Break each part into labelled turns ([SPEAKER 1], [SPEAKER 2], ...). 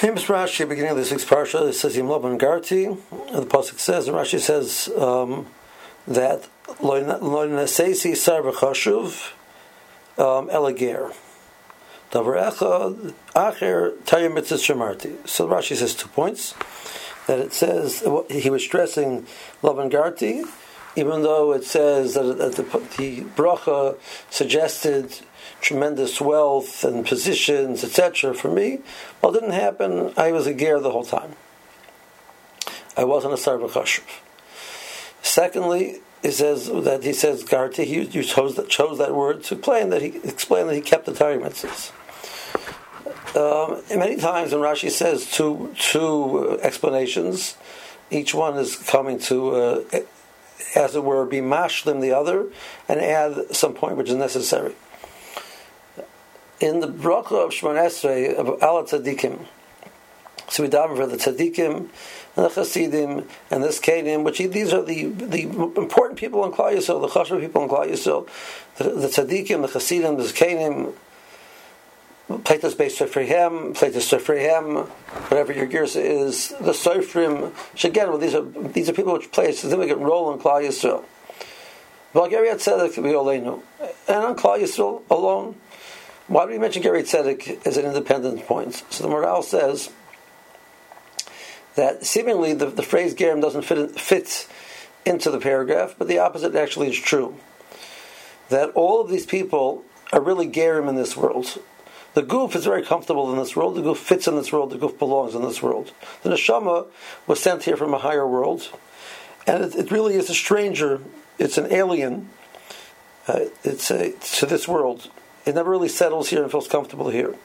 [SPEAKER 1] Famous Rashi, beginning of the sixth parsha, it says Yim Laban Garti, and the pasuk says, and Rashi says that Lo Nasesi Sar B'Chashuv Elager Davar Echad Acher Tayim Mitzvah Shemarti. So Rashi says 2 points. That it says he was stressing Laban Garti, even though it says that the bracha suggested tremendous wealth and positions, etc. for me. Well, it didn't happen. I was a ger the whole time. I wasn't a sar b'chashuv. Secondly, he says Garti. He chose that word to explain that he kept the Torah mitzvahs. Many times when Rashi says two explanations, each one is coming to, as it were, be mashlim the other and add some point which is necessary. In the bracha of Shemona Esrei of Ala Tzadikim, so we daven for the Tzadikim and the Chasidim and the Zkenim, which these are the important people in Klal Yisrael, the Chashuv people in Klal Yisrael, the Tzadikim, the Chasidim, the Zkenim, Plaitas Beis Sofrihem, Plaitas Sofrihem, whatever your girsa is, the Sofrim. Again, these are people which play a significant role in Klal Yisrael. Geri Tzedek v'Oleinu, and on Klal Yisrael alone. Why do we mention Geri Tzedek as an independent point? So the Maral says that seemingly the phrase Gerim doesn't fit into the paragraph, but the opposite actually is true. That all of these people are really Gerim in this world. The Guf is very comfortable in this world. The Guf fits in this world. The Guf belongs in this world. The Neshama was sent here from a higher world, and it really is a stranger. It's an alien. To this world. It never really settles here and feels comfortable here.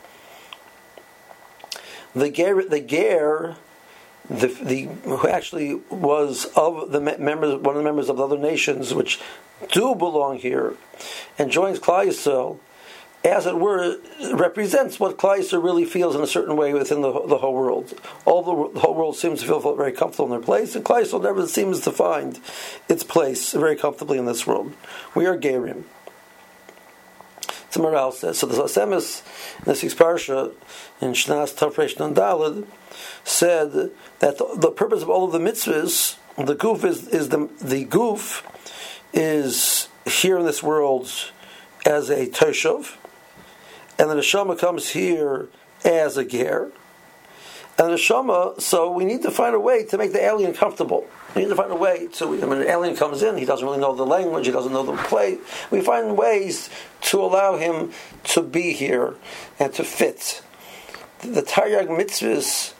[SPEAKER 1] The ger, who actually was of the members, one of the members of the other nations which do belong here, and joins Klal Yisrael, as it were, represents what Klal Yisrael really feels in a certain way within the whole world. The whole world seems to feel very comfortable in their place, and Klal Yisrael never seems to find its place very comfortably in this world. We are gerim. Somewhere else says, so the Lasemis in the sixth parsha in Shnas Tafresh Nun Daled said that the purpose of all of the mitzvahs, the guf the guf is here in this world as a toshav, and the neshama comes here as a ger. And the neshama, so we need to find a way to make the alien comfortable. We need to find a way when an alien comes in, he doesn't really know the language, he doesn't know the play. We find ways to allow him to be here and to fit. The Taryag mitzvahs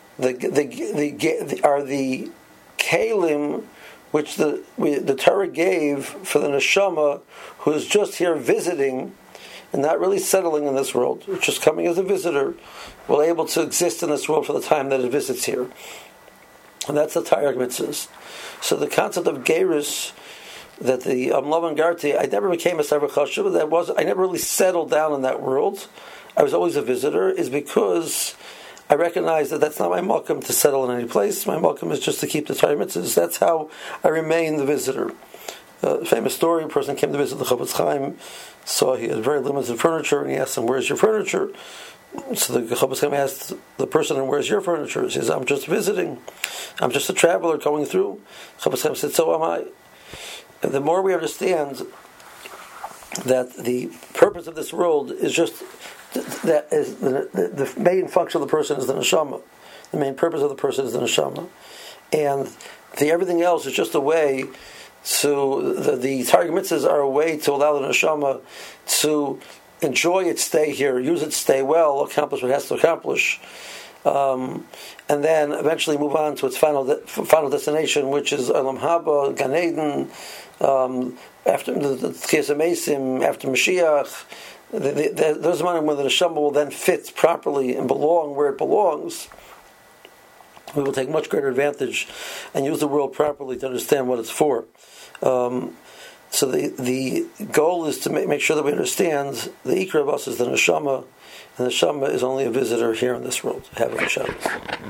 [SPEAKER 1] are the kalim which the Torah gave for the neshama who is just here visiting and not really settling in this world, just coming as a visitor, will able to exist in this world for the time that it visits here. And that's the Taryag mitzvahs. So the concept of gerus, that the Laban Garti, I never became a Sar B'Chashuv, I never really settled down in that world. I was always a visitor, is because I recognize that that's not my malkum to settle in any place. My malkum is just to keep the Torah mitzvahs. That's how I remain the visitor. Famous story, a person came to visit the Chofetz Chaim, saw he had very limited furniture, and he asked him, "Where's your furniture?" So the Chofetz Chaim asked the person, "And where's your furniture?" He says, "I'm just visiting. I'm just a traveler going through." Chofetz Chaim said, "So am I." And the more we understand that the purpose of this world is just that is the main function of the person is the neshama. The main purpose of the person is the neshama, and everything else is just a way. So the Taryag mitzvahs are a way to allow the neshama to enjoy its stay here, use its stay well, accomplish what it has to accomplish, and then eventually move on to its final destination, which is Olam Haba, Gan Eden, after the Tchias HaMesim, after Mashiach. Those moments when the neshama will then fit properly and belong where it belongs. We will take much greater advantage and use the world properly to understand what it's for. So the goal is to make sure that we understand the Ikra of us is the neshama, and the neshama is only a visitor here in this world. Have a Shabbos.